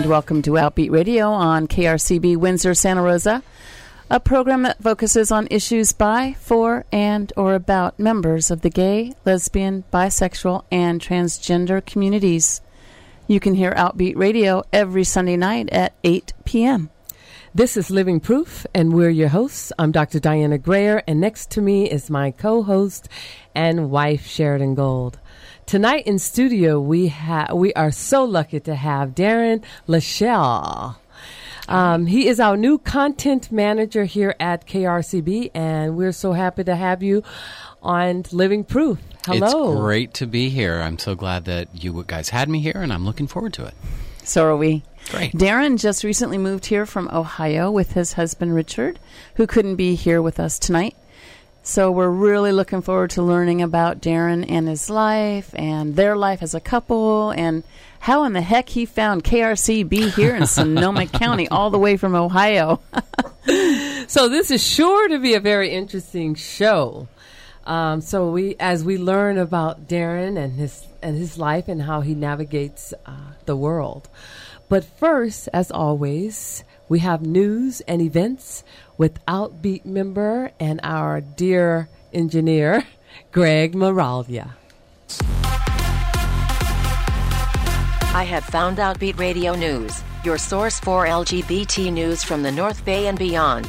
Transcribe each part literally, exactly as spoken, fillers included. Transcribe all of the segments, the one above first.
welcome to Outbeat Radio on K R C B Windsor, Santa Rosa, a program that focuses on issues by, for, and or about members of the gay, lesbian, bisexual, and transgender communities. You can hear Outbeat Radio every Sunday night at eight p.m. This is Living Proof, and we're your hosts. I'm Doctor Diana Grayer, and next to me is my co-host and wife, Sheridan Gold. Tonight in studio, we ha- we are so lucky to have Darren Lachelle. Um, he is our new content manager here at K R C B, and we're so happy to have you on Living Proof. Hello. It's great to be here. I'm so glad that you guys had me here, and I'm looking forward to it. So are we. Great. Darren just recently moved here from Ohio with his husband, Richard, who couldn't be here with us tonight. So we're really looking forward to learning about Darren and his life and their life as a couple and how in the heck he found K R C B here in Sonoma County all the way from Ohio. So this is sure to be a very interesting show. Um, so we, as we learn about Darren and his and his life and how he navigates uh, the world. But first, as always, we have news and events with Outbeat member and our dear engineer, Greg Moralia. I have found Outbeat Radio News, your source for L G B T news from the North Bay and beyond.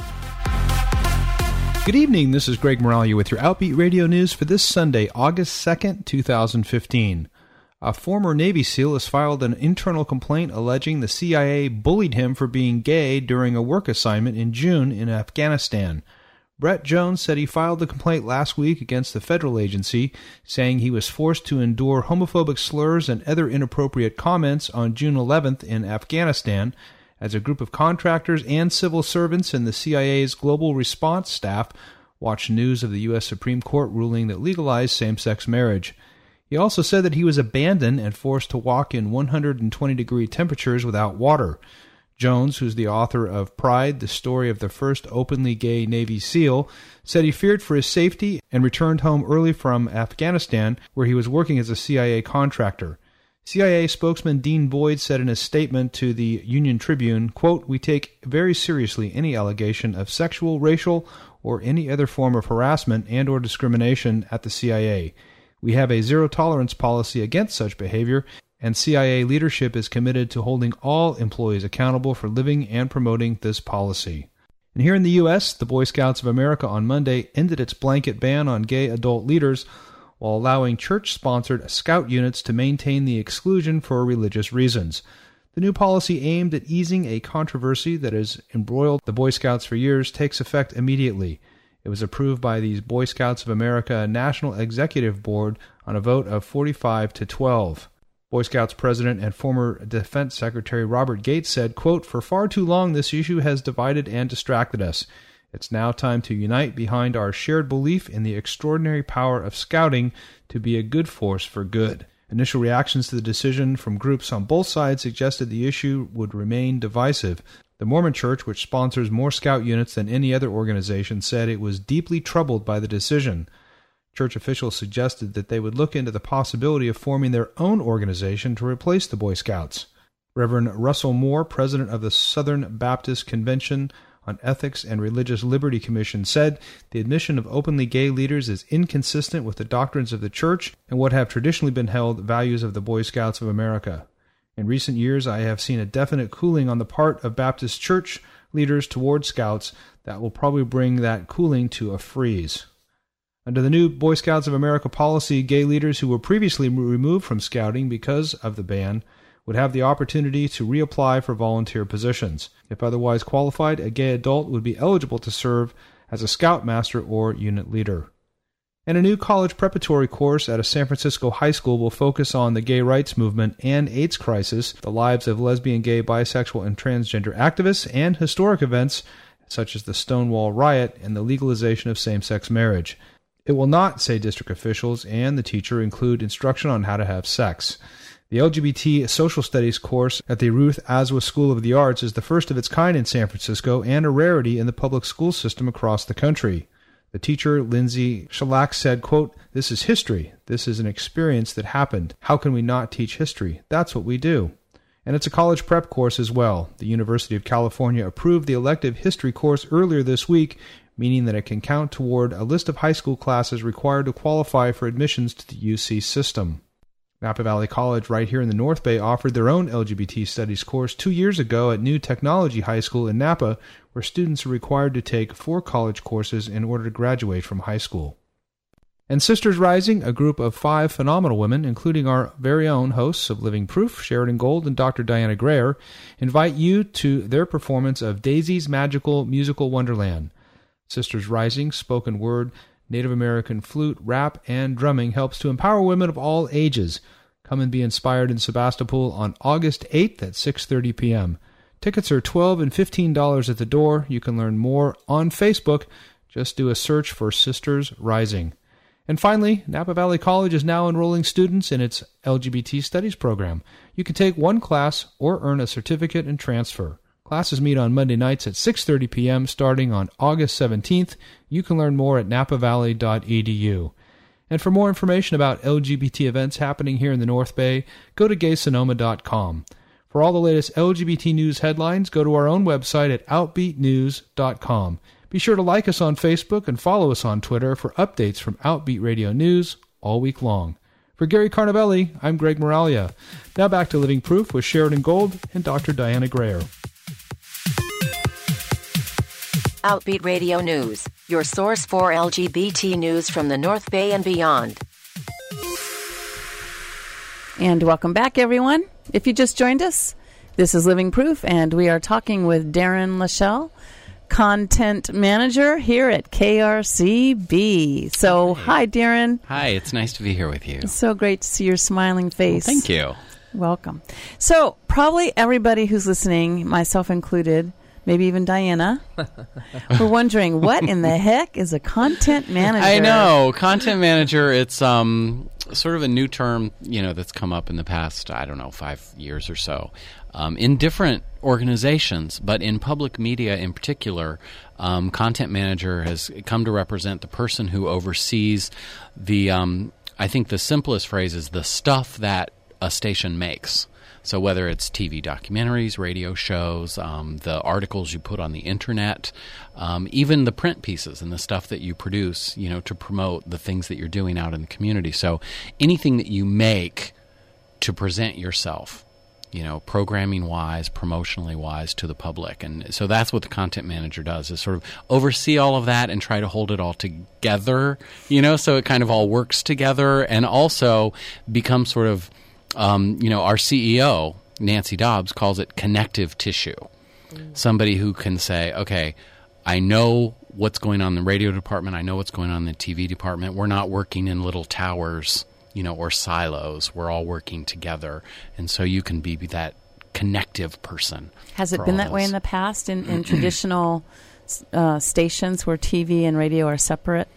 Good evening, this is Greg Moralia with your Outbeat Radio News for this Sunday, August second, twenty fifteen. A former Navy SEAL has filed an internal complaint alleging the C I A bullied him for being gay during a work assignment in June in Afghanistan. Brett Jones said he filed the complaint last week against the federal agency, saying he was forced to endure homophobic slurs and other inappropriate comments on June eleventh in Afghanistan as a group of contractors and civil servants in the C I A's Global Response Staff watched news of the U S Supreme Court ruling that legalized same-sex marriage. He also said that he was abandoned and forced to walk in one hundred twenty degree temperatures without water. Jones, who's the author of Pride, the story of the first openly gay Navy SEAL, said he feared for his safety and returned home early from Afghanistan, where he was working as a C I A contractor. C I A spokesman Dean Boyd said in a statement to the Union Tribune, quote, "We take very seriously any allegation of sexual, racial, or any other form of harassment and or discrimination at the C I A. We have a zero-tolerance policy against such behavior, and C I A leadership is committed to holding all employees accountable for living and promoting this policy." And here in the U S, the Boy Scouts of America on Monday ended its blanket ban on gay adult leaders while allowing church-sponsored scout units to maintain the exclusion for religious reasons. The new policy aimed at easing a controversy that has embroiled the Boy Scouts for years takes effect immediately. It was approved by the Boy Scouts of America National Executive Board on a vote of forty-five to twelve. Boy Scouts President and former Defense Secretary Robert Gates said, quote, "For far too long this issue has divided and distracted us. It's now time to unite behind our shared belief in the extraordinary power of scouting to be a good force for good." Initial reactions to the decision from groups on both sides suggested the issue would remain divisive. The Mormon Church, which sponsors more scout units than any other organization, said it was deeply troubled by the decision. Church officials suggested that they would look into the possibility of forming their own organization to replace the Boy Scouts. Reverend Russell Moore, president of the Southern Baptist Convention on Ethics and Religious Liberty Commission, said the admission of openly gay leaders is inconsistent with the doctrines of the Church and what have traditionally been held values of the Boy Scouts of America. In recent years, I have seen a definite cooling on the part of Baptist church leaders toward Scouts that will probably bring that cooling to a freeze. Under the new Boy Scouts of America policy, gay leaders who were previously removed from Scouting because of the ban would have the opportunity to reapply for volunteer positions. If otherwise qualified, a gay adult would be eligible to serve as a Scoutmaster or unit leader. And a new college preparatory course at a San Francisco high school will focus on the gay rights movement and AIDS crisis, the lives of lesbian, gay, bisexual, and transgender activists, and historic events such as the Stonewall Riot and the legalization of same-sex marriage. It will not, say district officials and the teacher, include instruction on how to have sex. The L G B T Social Studies course at the Ruth Aswa School of the Arts is the first of its kind in San Francisco and a rarity in the public school system across the country. The teacher, Lindsay Shellac, said, quote, "This is history. This is an experience that happened. How can we not teach history? That's what we do." And it's a college prep course as well. The University of California approved the elective history course earlier this week, meaning that it can count toward a list of high school classes required to qualify for admissions to the U C system. Napa Valley College right here in the North Bay offered their own L G B T studies course two years ago at New Technology High School in Napa, where students are required to take four college courses in order to graduate from high school. And Sisters Rising, a group of five phenomenal women, including our very own hosts of Living Proof, Sheridan Gold and Doctor Diana Grayer, invite you to their performance of Daisy's Magical Musical Wonderland. Sisters Rising, spoken word, Native American flute, rap, and drumming helps to empower women of all ages. Come and be inspired in Sebastopol on August eighth at six thirty p.m. Tickets are twelve dollars and fifteen dollars at the door. You can learn more on Facebook. Just do a search for Sisters Rising. And finally, Napa Valley College is now enrolling students in its L G B T Studies program. You can take one class or earn a certificate and transfer. Classes meet on Monday nights at six thirty p.m. starting on August seventeenth. You can learn more at napa valley dot e d u. And for more information about L G B T events happening here in the North Bay, go to gay sonoma dot com. For all the latest L G B T news headlines, go to our own website at outbeat news dot com. Be sure to like us on Facebook and follow us on Twitter for updates from Outbeat Radio News all week long. For Gary Carnavelli, I'm Greg Moralia. Now back to Living Proof with Sheridan Gold and Doctor Diana Grayer. Outbeat Radio News, your source for L G B T news from the North Bay and beyond. And welcome back, everyone. If you just joined us, this is Living Proof, and we are talking with Darren Lachelle, Content Manager here at K R C B. So, hi, Darren. Hi, it's nice to be here with you. It's so great to see your smiling face. Well, thank you. Welcome. So, probably everybody who's listening, myself included, maybe even Diana, we're wondering, what in the heck is a content manager? I know. Content manager, it's um, sort of a new term, you know, that's come up in the past, I don't know, five years or so, um, in different organizations, but in public media in particular, um, content manager has come to represent the person who oversees the, um, I think the simplest phrase is the stuff that a station makes. So whether it's T V documentaries, radio shows, um, the articles you put on the internet, um, even the print pieces and the stuff that you produce, you know, to promote the things that you're doing out in the community. So anything that you make to present yourself, you know, programming-wise, promotionally-wise to the public. And so that's what the content manager does, is sort of oversee all of that and try to hold it all together, you know, so it kind of all works together, and also become sort of Um, you know, our C E O, Nancy Dobbs, calls it connective tissue. Mm. Somebody who can say, okay, I know what's going on in the radio department. I know what's going on in the T V department. We're not working in little towers, you know, or silos. We're all working together. And so you can be, be that connective person. Has it been that way in the past in, in traditional uh, stations where T V and radio are separate?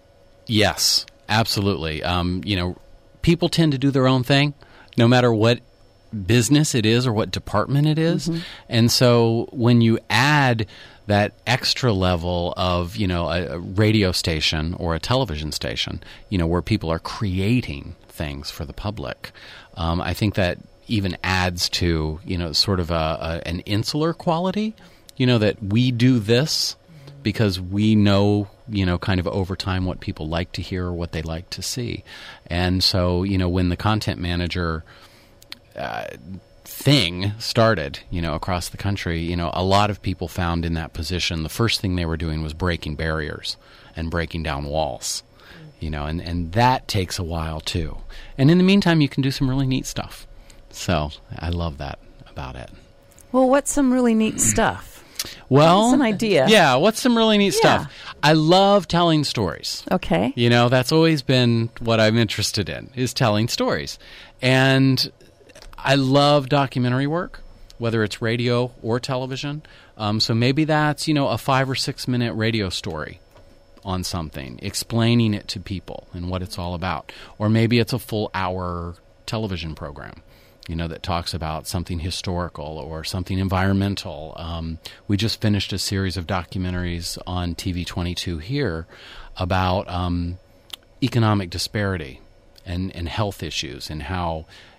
Yes, absolutely. Um, you know, people tend to do their own thing, no matter what business it is or what department it is. Mm-hmm. And so when you add that extra level of, you know, a, a radio station or a television station, you know, where people are creating things for the public, um, I think that even adds to, you know, sort of a, a, an insular quality, you know, that we do this because we know, you know, kind of over time what people like to hear or what they like to see. And so, you know, when the content manager uh, thing started, you know, across the country, you know, a lot of people found in that position, the first thing they were doing was breaking barriers and breaking down walls, you know, and, and that takes a while too. And in the meantime, you can do some really neat stuff. So I love that about it. Well, what's some really neat stuff? Well, that's an idea. Yeah, what's some really neat yeah. stuff? I love telling stories. Okay. You know, that's always been what I'm interested in, is telling stories. And I love documentary work, whether it's radio or television. Um, so maybe that's, you know, a five or six minute radio story on something, explaining it to people and what it's all about. Or maybe it's a full hour television program, you know, that talks about something historical or something environmental. Um, we just finished a series of documentaries on T V twenty-two here about um, economic disparity and, and health issues, and how,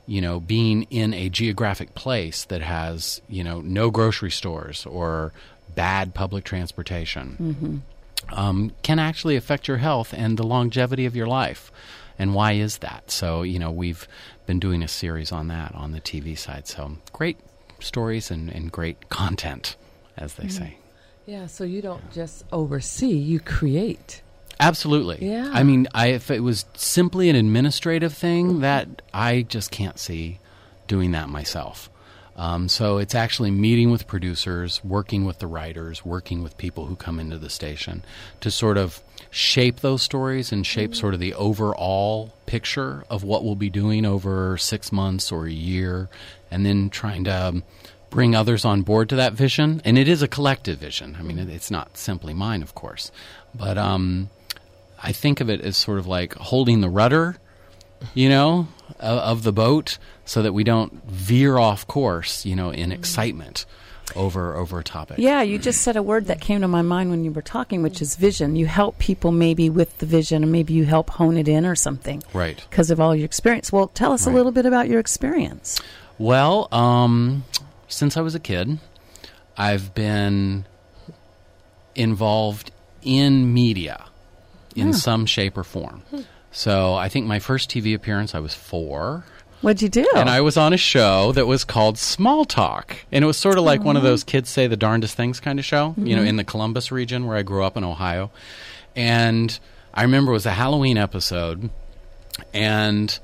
you know, being in a geographic place that has, you know, no grocery stores or bad public transportation Mm-hmm. um, can actually affect your health and the longevity of your life. And why is that? So, you know, we've been doing a series on that on the T V side. So great stories and, and great content, as they Mm-hmm. say. Yeah, so you don't just oversee, you create. Absolutely. Yeah. I mean, I, if it was simply an administrative thing, that I just can't see doing that myself. Um, so it's actually meeting with producers, working with the writers, working with people who come into the station to sort of shape those stories and shape sort of the overall picture of what we'll be doing over six months or a year, and then trying to um, bring others on board to that vision. And it is a collective vision. I mean, it, it's not simply mine, of course. But um, I think of it as sort of like holding the rudder, you know, of, of the boat, so that we don't veer off course, you know, in excitement over over a topic. Yeah, you just said a word that came to my mind when you were talking, which is vision. You help people maybe with the vision, and maybe you help hone it in or something. Right. Because of all your experience. Well, tell us Right. a little bit about your experience. Well, um, since I was a kid, I've been involved in media in Yeah. some shape or form. So I think my first T V appearance, I was four. What'd you do? And I was on a show that was called Small Talk. And it was sort of like one of those kids say the darndest things kind of show, you know, in the Columbus region where I grew up in Ohio. And I remember it was a Halloween episode, and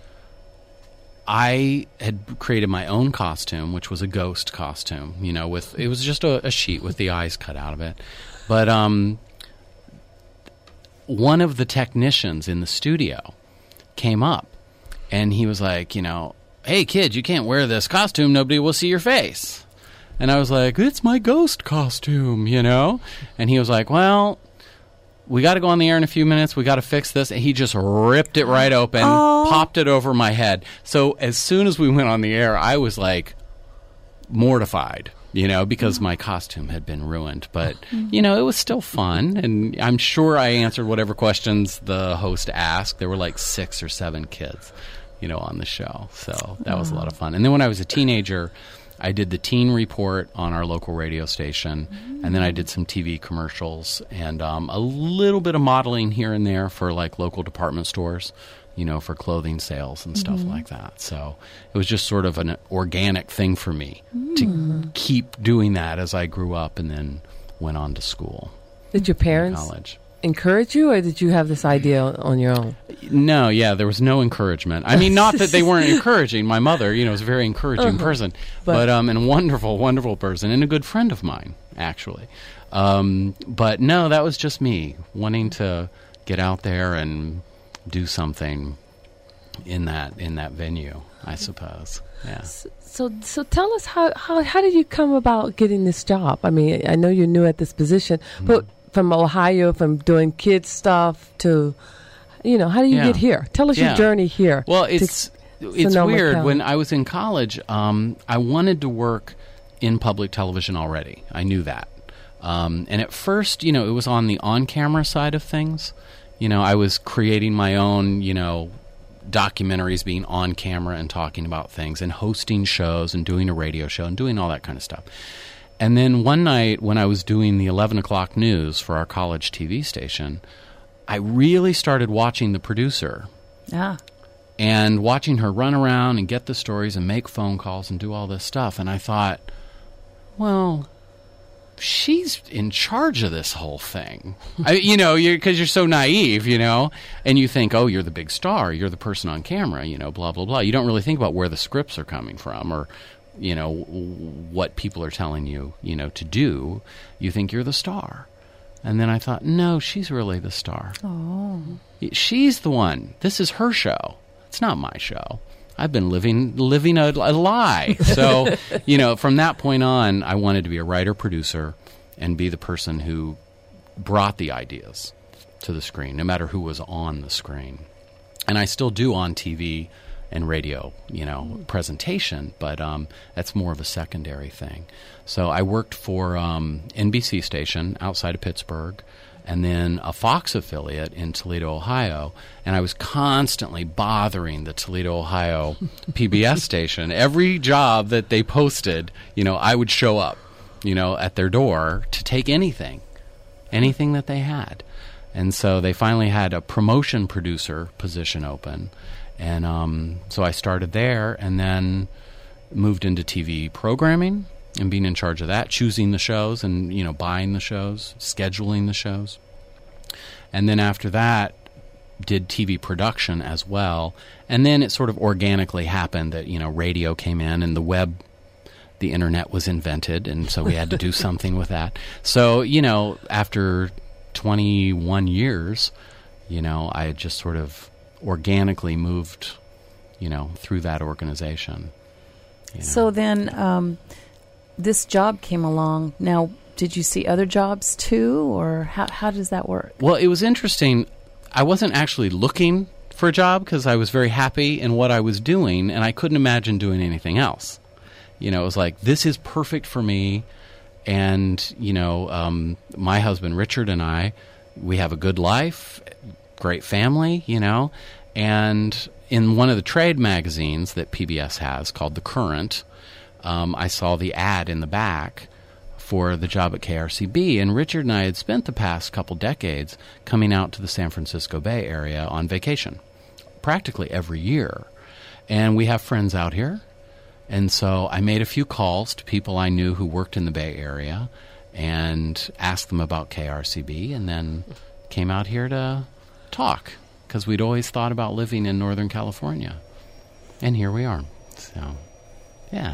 I had created my own costume, which was a ghost costume, you know, with, it was just a, a sheet with the eyes cut out of it. But um, one of the technicians in the studio came up, and he was like, you know, hey, kid, you can't wear this costume. Nobody will see your face. And I was like, it's my ghost costume, you know? And he was like, well, we got to go on the air in a few minutes. We got to fix this. And he just ripped it right open, Oh. popped it over my head. So as soon as we went on the air, I was like mortified, you know, because my costume had been ruined. But, you know, it was still fun. And I'm sure I answered whatever questions the host asked. There were like six or seven kids, you know, on the show. So that was a lot of fun. And then when I was a teenager, I did the teen report on our local radio station, and then I did some T V commercials and um, a little bit of modeling here and there for like local department stores, you know, for clothing sales and stuff like that. So it was just sort of an organic thing for me to keep doing that as I grew up and then went on to school, Did your parents college. encourage you, or did you have this idea on your own? No, yeah, there was no encouragement. I mean, not that they weren't encouraging. My mother, you know, was a very encouraging Uh-huh. person, But- but, um, and a wonderful, wonderful person, and a good friend of mine, actually. Um, but no, that was just me wanting to get out there and do something in that in that venue, I suppose. Yeah. So, so tell us how, how how did you come about getting this job? I mean, I know you're new at this position, but from Ohio, from doing kids stuff to, you know, how do you Yeah. get here? Tell us your Yeah. journey here. Well, to it's it's Sonoma weird. County. When I was in college, um, I wanted to work in public television already. I knew that. Um, and at first, you know, it was on the on-camera side of things. You know, I was creating my own, you know, documentaries, being on camera and talking about things and hosting shows and doing a radio show and doing all that kind of stuff. And then one night when I was doing the eleven o'clock news for our college T V station, I really started watching the producer Ah. and watching her run around and get the stories and make phone calls and do all this stuff. And I thought, well, she's in charge of this whole thing. I, you know, because you're, you're so naive, you know, and you think, oh, you're the big star. You're the person on camera, you know, blah, blah, blah. You don't really think about where the scripts are coming from or, you know, w- what people are telling you, you know, to do. You think you're the star. And then I thought, no, she's really the star. Oh. She's the one. This is her show. It's not my show. I've been living living a, a lie. So, you know, from that point on, I wanted to be a writer, producer, and be the person who brought the ideas to the screen, no matter who was on the screen. And I still do on T V and radio, you know, presentation, but um, that's more of a secondary thing. So I worked for um, N B C station outside of Pittsburgh, and then a Fox affiliate in Toledo, Ohio. And I was constantly bothering the Toledo, Ohio P B S station. Every job that they posted, you know, I would show up, you know, at their door to take anything, anything that they had. And so they finally had a promotion producer position open. And um, so I started there and then moved into T V programming and being in charge of that, choosing the shows and, you know, buying the shows, scheduling the shows. And then after that, did T V production as well. And then it sort of organically happened that, you know, radio came in and the web, the internet was invented, and so we had to do something with that. So, you know, after twenty-one years, you know, I had just sort of organically moved, you know, through that organization. You know. So then um, this job came along. Now, did you see other jobs too, or how how does that work? Well, it was interesting. I wasn't actually looking for a job because I was very happy in what I was doing, and I couldn't imagine doing anything else. You know, it was like, this is perfect for me. And, you know, um, my husband Richard and I, we have a good life, great family, you know. And in one of the trade magazines that P B S has called The Current, um, I saw the ad in the back for the job at K R C B. And Richard and I had spent the past couple decades coming out to the San Francisco Bay Area on vacation, practically every year. And we have friends out here. And so I made a few calls to people I knew who worked in the Bay Area and asked them about K R C B, and then came out here to talk because we'd always thought about living in Northern California. And here we are. So, yeah.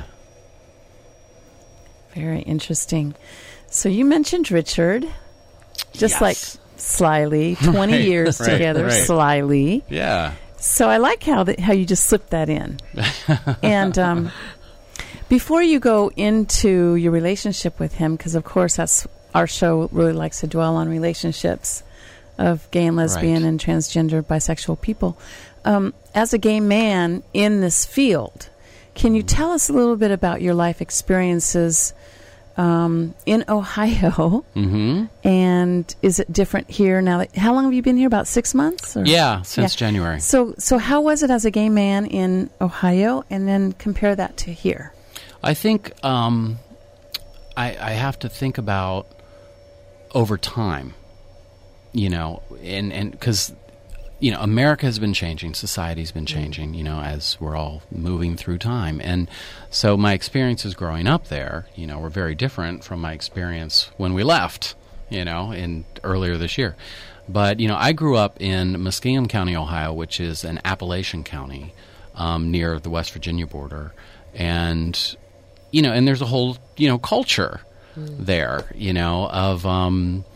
Very interesting. So you mentioned Richard, just Yes. like slyly, twenty Right, years right, together, right. slyly. Yeah. So I like how that, how you just slipped that in. And um, before you go into your relationship with him, because of course that's our show really likes to dwell on relationships of gay and lesbian Right. and transgender bisexual people. Um, as a gay man in this field, can you tell us a little bit about your life experiences um, in Ohio? Mm-hmm. And is it different here now? That, how long have you been here? About six months? Or? Yeah, since Yeah. January. So, so how was it as a gay man in Ohio, and then compare that to here? I think um, I, I have to think about over time, you know, and and because you know America has been changing, society's been changing, you know, as we're all moving through time, and so my experiences growing up there, you know, were very different from my experience when we left, you know, in earlier this year. But you know, I grew up in Muskegon County, Ohio, which is an Appalachian county um, near the West Virginia border, and you know, and there's a whole you know culture there, you know, of um,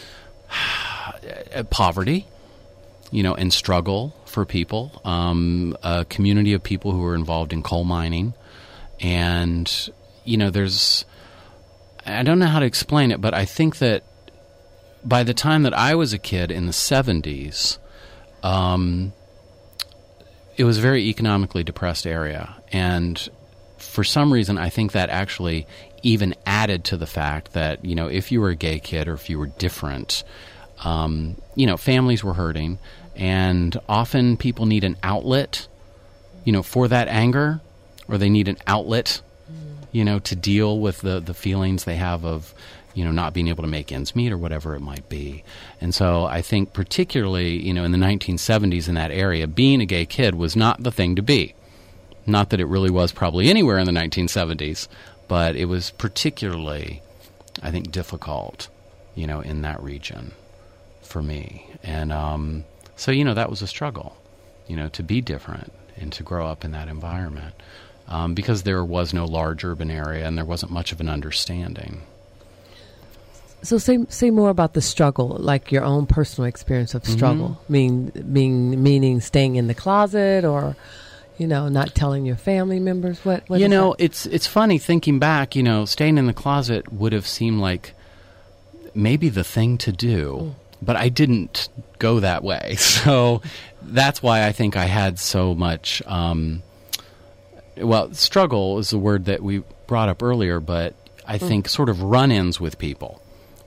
poverty, you know, and struggle for people, um, a community of people who are involved in coal mining. And, you know, there's, I don't know how to explain it, but I think that by the time that I was a kid in the seventies, um, it was a very economically depressed area. And for some reason, I think that actually even added to the fact that, you know, if you were a gay kid or if you were different, um, you know, families were hurting. And often people need an outlet, you know, for that anger, or they need an outlet, you know, to deal with the, the feelings they have of, you know, not being able to make ends meet or whatever it might be. And so I think particularly, you know, in the nineteen seventies in that area, being a gay kid was not the thing to be. Not that it really was probably anywhere in the nineteen seventies, but it was particularly, I think, difficult, you know, in that region for me. And um, so, you know, that was a struggle, you know, to be different and to grow up in that environment um, because there was no large urban area and there wasn't much of an understanding. So say say more about the struggle, like your own personal experience of struggle. Mm-hmm. Mean, mean meaning staying in the closet, or you know, not telling your family members what. what you is know, that? it's it's funny thinking back. You know, staying in the closet would have seemed like maybe the thing to do, mm. but I didn't go that way. So that's why I think I had so much. Um, well, struggle is a word that we brought up earlier, but I mm. think sort of run-ins with people.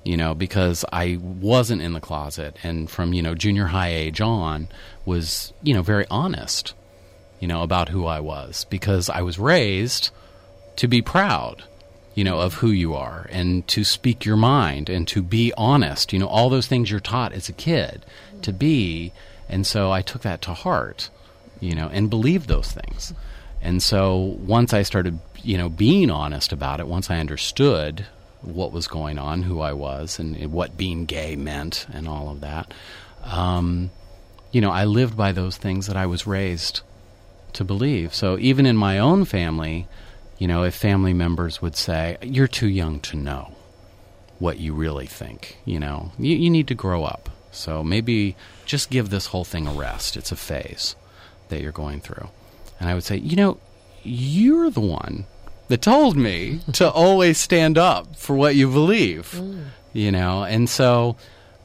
you know, because I wasn't in the closet, and from, you know, junior high age on was, you know, very honest, you know, about who I was, because I was raised to be proud, you know, of who you are, and to speak your mind, and to be honest, you know, all those things you're taught as a kid to be. And so I took that to heart, you know, and believed those things. And so once I started, you know, being honest about it, once I understood what was going on, who I was, and, and what being gay meant, and all of that, um, you know, I lived by those things that I was raised to believe. So even in my own family, you know, if family members would say, you're too young to know what you really think, you know, you, you need to grow up. So maybe just give this whole thing a rest. It's a phase that you're going through. And I would say, you know, you're the one that told me to always stand up for what you believe, mm. you know. And so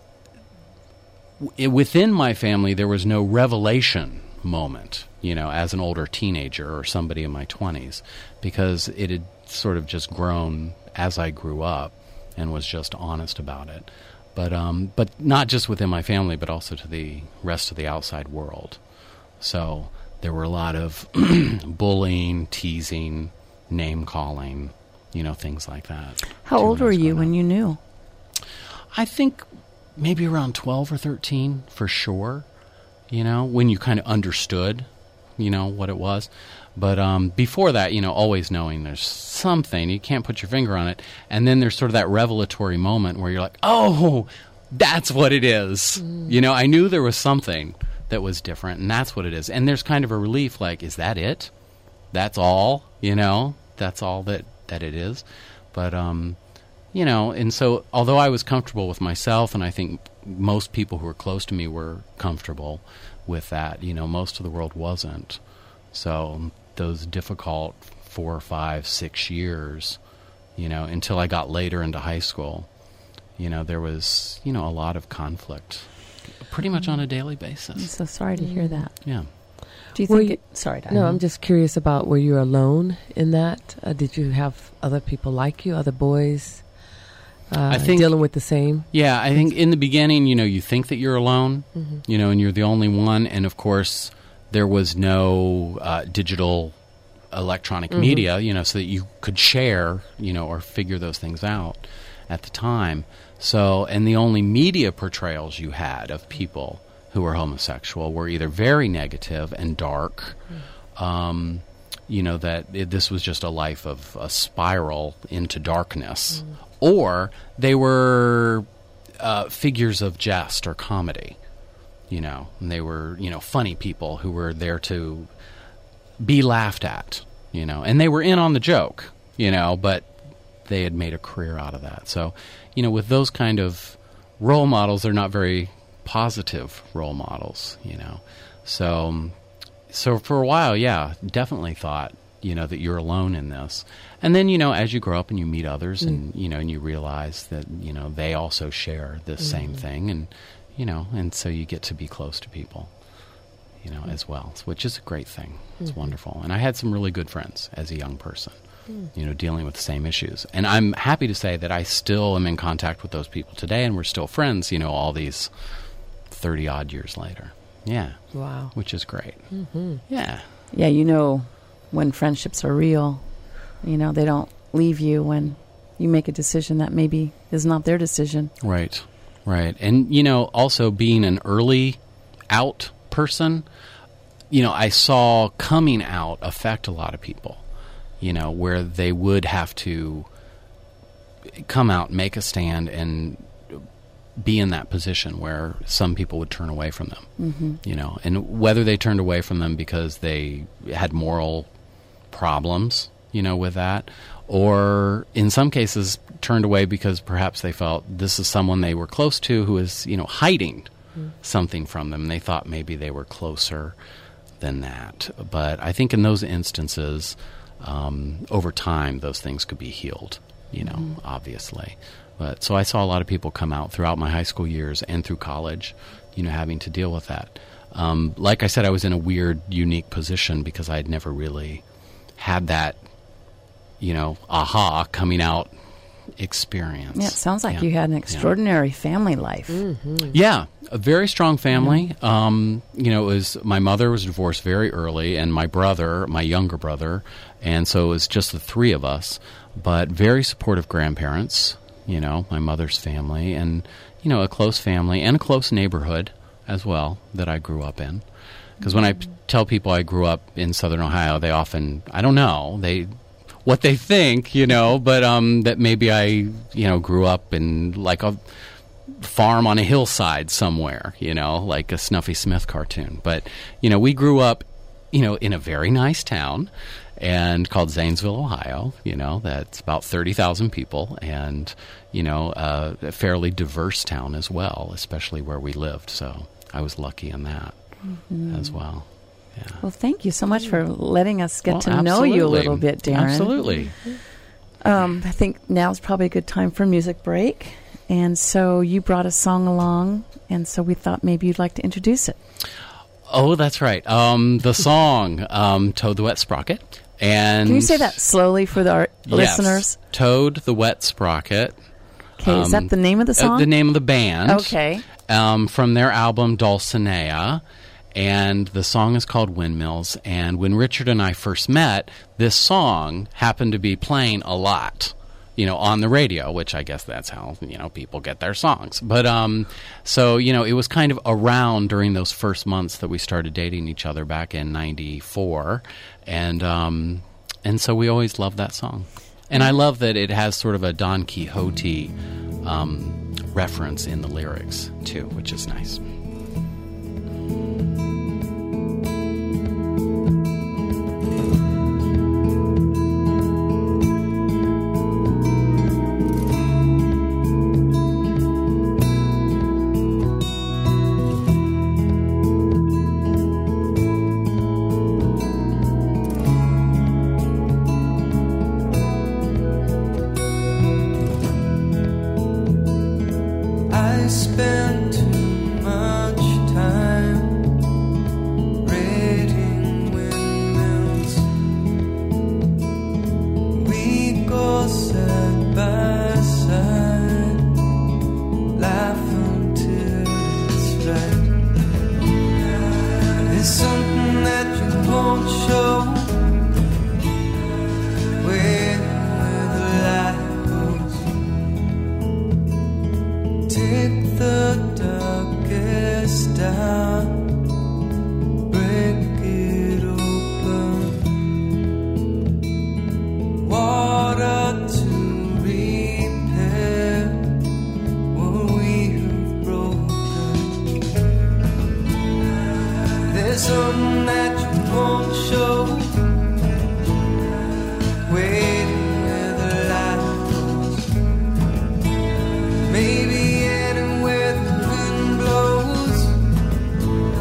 w- within my family, there was no revelation moment, you know, as an older teenager or somebody in my twenties, because it had sort of just grown as I grew up and was just honest about it. But um, but not just within my family, but also to the rest of the outside world. So there were a lot of bullying, teasing, name-calling, you know, things like that. How old were you when you knew? I think maybe around twelve or thirteen, for sure, you know, when you kind of understood, you know, what it was. But um, before that, you know, always knowing there's something, you can't put your finger on it. And then there's sort of that revelatory moment where you're like, oh, that's what it is. Mm. You know, I knew there was something that was different, and that's what it is. And there's kind of a relief, like, is that it? That's all, you know? That's all that, that it is. But, um, you know, and so although I was comfortable with myself, and I think most people who were close to me were comfortable with that, you know, most of the world wasn't. So those difficult four, five, six years, you know, until I got later into high school, you know, there was, you know, a lot of conflict pretty much on a daily basis. I'm so sorry to hear that. Yeah. Do you Were think you- it, sorry, Diana. No, I'm just curious about, were you alone in that? Uh, did you have other people like you, other boys uh, I think- dealing with the same? Yeah, I think in the beginning, you know, you think that you're alone, Mm-hmm. you know, and you're the only one. And of course, there was no uh, digital electronic Mm-hmm. media, you know, so that you could share, you know, or figure those things out at the time. So, and the only media portrayals you had of people who were homosexual were either very negative and dark, mm. um, you know, that it, this was just a life of a spiral into darkness, mm. or they were uh, figures of jest or comedy, you know, and they were, you know, funny people who were there to be laughed at, you know, and they were in on the joke, you know, but they had made a career out of that. So, you know, with those kind of role models, they're not very positive role models, you know. So, so for a while, yeah, definitely thought, you know, that you're alone in this. And then, you know, as you grow up and you meet others, mm. and, you know, and you realize that, you know, they also share this mm. same thing, and, you know, and so you get to be close to people, you know, mm. as well, which is a great thing. It's mm-hmm. wonderful. And I had some really good friends as a young person, mm. you know, dealing with the same issues. And I'm happy to say that I still am in contact with those people today, and we're still friends, you know, all these thirty-odd years later. Yeah. Wow. Which is great. Mm-hmm. Yeah. Yeah, you know, when friendships are real, you know, they don't leave you when you make a decision that maybe is not their decision. Right, right. And, you know, also being an early out person, you know, I saw coming out affect a lot of people, you know, where they would have to come out, make a stand, and be in that position where some people would turn away from them, mm-hmm. you know, and whether they turned away from them because they had moral problems, you know, with that, or in some cases turned away because perhaps they felt this is someone they were close to who is, you know, hiding mm-hmm. something from them. They thought maybe they were closer than that. But I think in those instances, um, over time, those things could be healed, you know, mm-hmm. obviously. But so I saw a lot of people come out throughout my high school years and through college, you know, having to deal with that. Um, like I said, I was in a weird, unique position because I had never really had that, you know, aha coming out experience. Yeah, it sounds like Yeah. you had an extraordinary yeah. family life. Mm-hmm. Yeah, a very strong family. Mm-hmm. Um, you know, it was my mother was divorced very early, and my brother, my younger brother, and so it was just the three of us. But very supportive grandparents. You know, my mother's family, and you know, a close family and a close neighborhood as well that I grew up in. Because when I p- tell people I grew up in Southern Ohio, they often, I don't know, they what they think, you know, but um, that maybe I, you know, grew up in like a farm on a hillside somewhere, you know, like a Snuffy Smith cartoon. But, you know, we grew up, you know, in a very nice town and called Zanesville, Ohio, you know, that's about thirty thousand people and, you know, uh, a fairly diverse town as well, especially where we lived. So I was lucky in that mm-hmm. as well. Yeah. Well, thank you so much for letting us get well, to know you a little bit, Darren. Absolutely. Um, I think now's probably a good time for a music break. And so you brought a song along, and so we thought maybe you'd like to introduce it. Oh, that's right. Um, the song, um, Toad the Wet Sprocket. And can you say that slowly for the, our yes. listeners? Toad the Wet Sprocket. Okay, um, is that the name of the song? Uh, the name of the band. Okay. Um, from their album Dulcinea. And the song is called Windmills. And when Richard and I first met, this song happened to be playing a lot, you know, on the radio, which I guess that's how, you know, people get their songs. But um, so, you know, it was kind of around during those first months that we started dating each other back in ninety-four. And, um, and so we always loved that song. And I love that it has sort of a Don Quixote um, reference in the lyrics, too, which is nice. I spent too much time raiding windmills. We go side by side, laughing till it's right. There's something that you won't show. Where the light goes. Take the darkest down, break it open, water to repair what we have broken. There's something that you won't show, waiting where the light goes. Maybe anywhere the wind blows,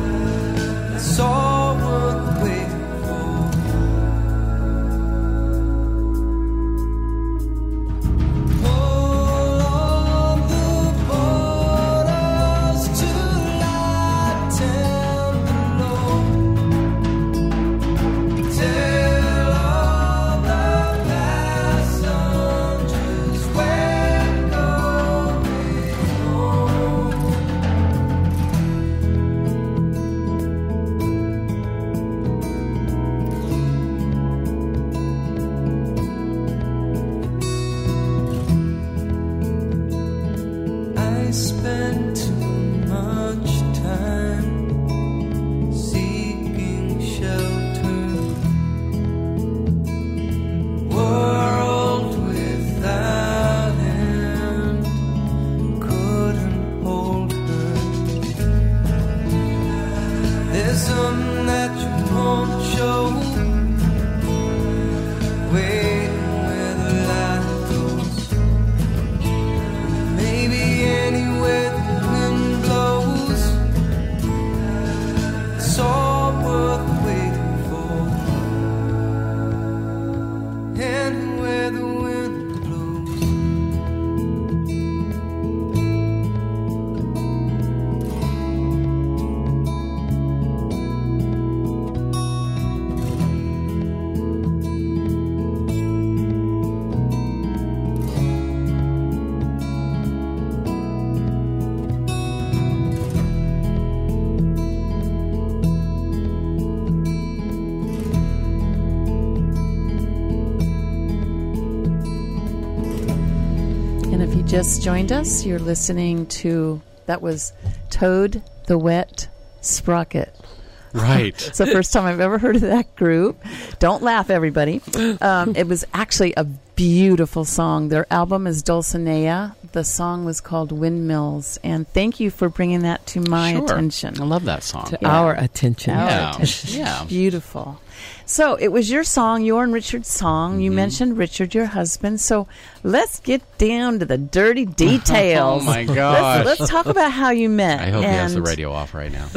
And if you just joined us, you're listening to, that was Toad the Wet Sprocket. Right. It's the first time I've ever heard of that group. Don't laugh, everybody. Um, it was actually a beautiful song. Their album is Dulcinea. The song was called Windmills. And thank you for bringing that to my Sure. attention. I love that song. To Yeah. our attention. Our Yeah. attention. Yeah. Beautiful. So it was your song, your and Richard's song. You Mhm. mentioned Richard, your husband. So let's get down to the dirty details. Oh, my gosh. Let's, let's talk about how you met. I hope he has the And- radio off right now.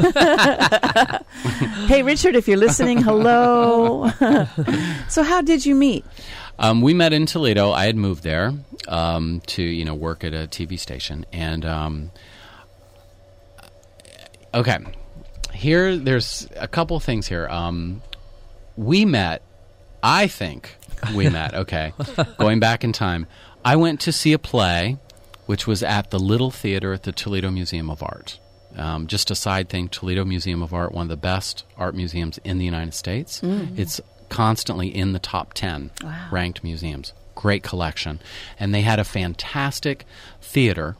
Hey, Richard, if you're listening, hello. So how did you meet? Um, we met in Toledo. I had moved there um, to, you know, work at a T V station. And, um, okay, here, there's a couple things here. Um, we met, I think we met, okay, going back in time. I went to see a play, which was at the Little Theater at the Toledo Museum of Art. Um, just a side thing, Toledo Museum of Art, one of the best art museums in the United States. Mm. It's constantly in the top ten Wow. ranked museums. Great collection. And they had a fantastic theater,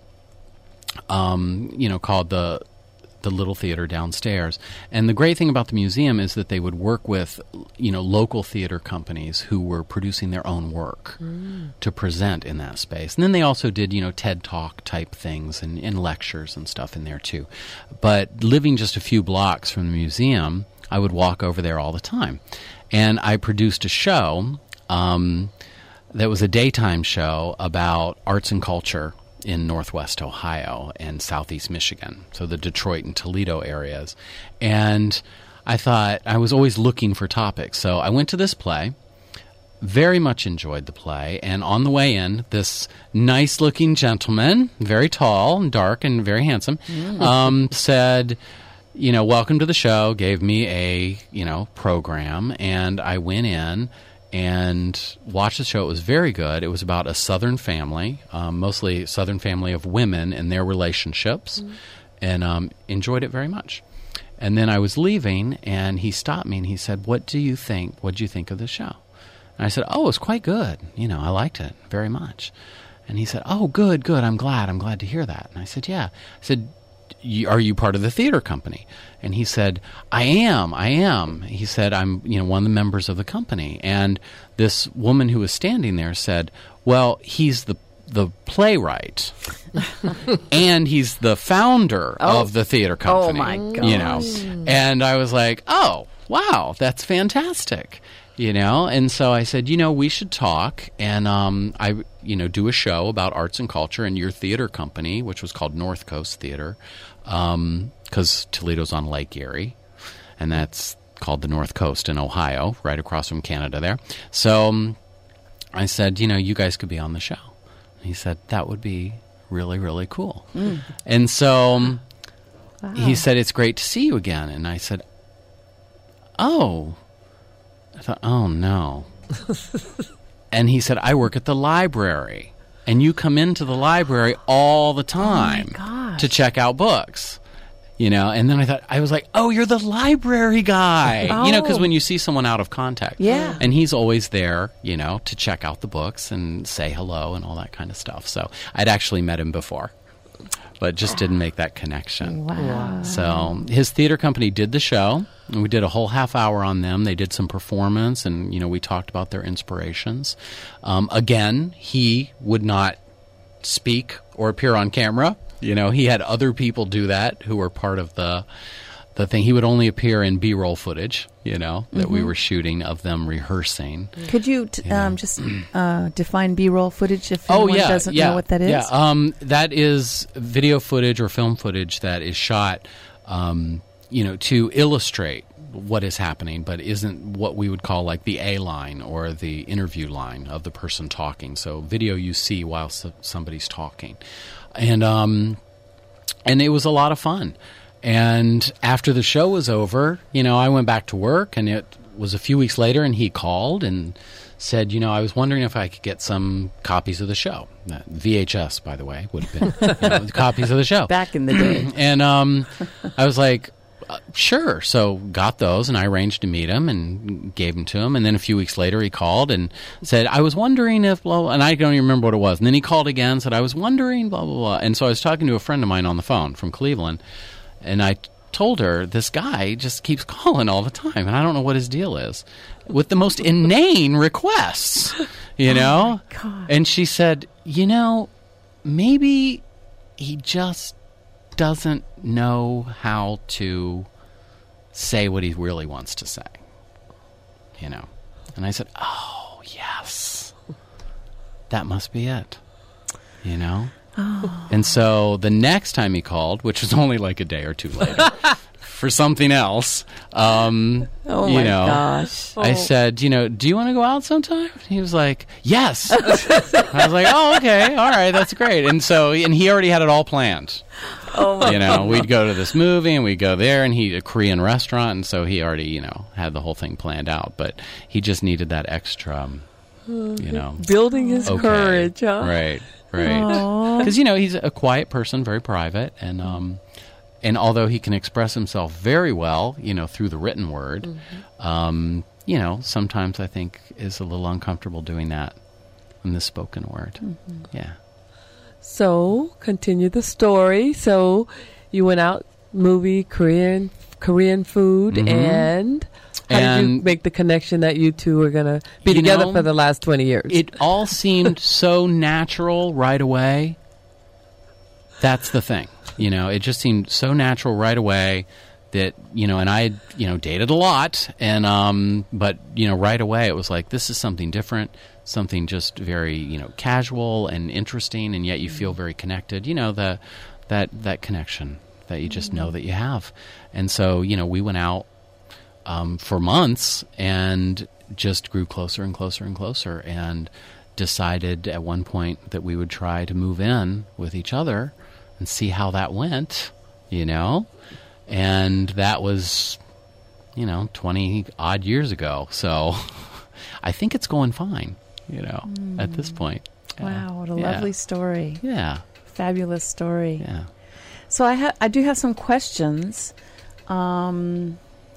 um, you know, called the the Little Theater downstairs. And the great thing about the museum is that they would work with, you know, local theater companies who were producing their own work to present in that space. And then they also did, you know, TED Talk type things and, and lectures and stuff in there too. But living just a few blocks from the museum, I would walk over there all the time. And I produced a show um, that was a daytime show about arts and culture in Northwest Ohio and Southeast Michigan, so the Detroit and Toledo areas. And I thought, I was always looking for topics. So I went to this play, very much enjoyed the play, and on the way in, this nice-looking gentleman, very tall and dark and very handsome, um, said, you know, welcome to the show, gave me a, you know, program, and I went in and watched the show. It was very good. It was about a Southern family, um, mostly Southern family of women and their relationships, mm-hmm. and um, enjoyed it very much. And then I was leaving, and he stopped me, and he said, what do you think? What did you think of the show? And I said, oh, it was quite good. You know, I liked it very much. And he said, oh, good, good. I'm glad. I'm glad to hear that. And I said, yeah. I said, are you part of the theater company? And he said, I am, I am. He said, I'm, you know, one of the members of the company. And this woman who was standing there said, well, he's the the playwright, and he's the founder Oh. of the theater company. Oh, my gosh. You know, and I was like, oh, wow, that's fantastic. You know, and so I said, you know, we should talk, and um, I, you know, do a show about arts and culture in your theater company, which was called North Coast Theater, because um, Toledo's on Lake Erie, and that's called the North Coast in Ohio, right across from Canada there. So um, I said, you know, you guys could be on the show. And he said, that would be really, really cool. Mm. And so um, wow. he said, it's great to see you again. And I said, oh. I thought, oh, no. And he said, I work at the library, and you come into the library all the time oh my gosh. to check out books. You know, and then I thought, I was like, oh, you're the library guy. Oh. You know, because when you see someone out of contact. Yeah. And he's always there, you know, to check out the books and say hello and all that kind of stuff. So I'd actually met him before, but just didn't make that connection. Wow. So his theater company did the show, and we did a whole half hour on them. They did some performance, and, you know, we talked about their inspirations. Um, again, he would not speak or appear on camera. You know, he had other people do that who were part of the the thing. He would only appear in B-roll footage, you know, that Mm-hmm. we were shooting of them rehearsing. Could you t- Yeah. um, just uh, define B-roll footage if Oh, anyone yeah, doesn't yeah, know what that is? Yeah, um, that is video footage or film footage that is shot, um, you know, to illustrate what is happening, but isn't what we would call like the A line or the interview line of the person talking. So video you see while so- somebody's talking. And um, and it was a lot of fun. And after the show was over, you know, I went back to work, and it was a few weeks later, and he called and said, you know, I was wondering if I could get some copies of the show. Uh, V H S, by the way, would have been you know, copies of the show. Back in the day. And um, I was like, Uh, sure. So got those, and I arranged to meet him and gave them to him. And then a few weeks later, he called and said, I was wondering if, blah, blah, and I don't even remember what it was. And then he called again and said, I was wondering, blah, blah, blah. And so I was talking to a friend of mine on the phone from Cleveland, and I told her, this guy just keeps calling all the time, and I don't know what his deal is, with the most inane requests, you know? Oh my God. And she said, you know, maybe he just doesn't know how to say what he really wants to say, you know. And I said, oh, yes, that must be it, you know. Oh. And so the next time he called, which was only like a day or two later, for something else, um, Oh you my know, gosh. I said, you know, do you want to go out sometime? And he was like, yes. I was like, oh, okay, all right, that's great. And so, and he already had it all planned. Oh my You know, we'd go to this movie and we'd go there, and he a Korean restaurant, and so he already, you know, had the whole thing planned out. But he just needed that extra, um, you know, Building his okay. courage, huh? Right, right. Because, you know, he's a quiet person, very private, and um, and although he can express himself very well, you know, through the written word, Mm-hmm. um, you know, sometimes I think is a little uncomfortable doing that in the spoken word. Mm-hmm. Yeah. So, continue the story. So, you went out, movie, Korean Korean food, Mhm. and how did you And- make the connection that you two are going to be You together know, for the last twenty years? It all seemed so natural right away. That's the thing. You know, it just seemed so natural right away that, you know, and I, you know, dated a lot, and, um, but, you know, right away it was like, this is something different, something just very, you know, casual and interesting, and yet you feel very connected. You know, the, that, that connection that you just know that you have. And so, you know, we went out, um, for months and just grew closer and closer and closer, and decided at one point that we would try to move in with each other and see how that went, you know? And that was, you know, twenty odd years ago. So I think it's going fine, you know, mm. at this point. Yeah. Wow, what a Yeah. lovely story. Yeah. Fabulous story. Yeah. So I ha- I do have some questions um,